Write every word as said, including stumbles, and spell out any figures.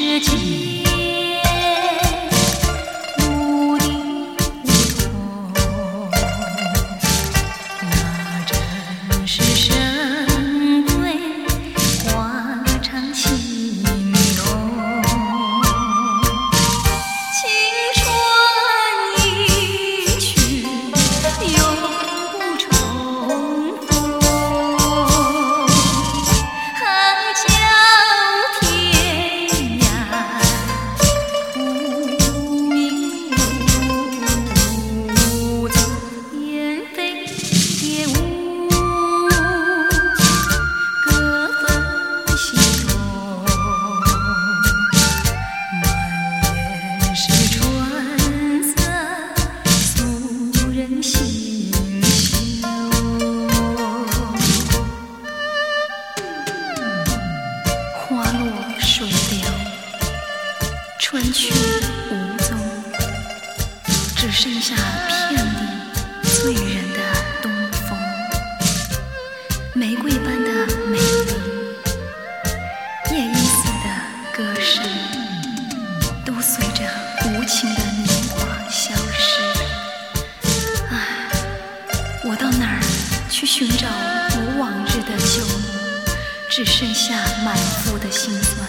春去无踪，只剩下片里醉人的东风。玫瑰般的美丽，夜莺似的歌声，都随着无情的年华消失。唉，我到哪儿去寻找我往日的旧梦？只剩下满腹的心酸。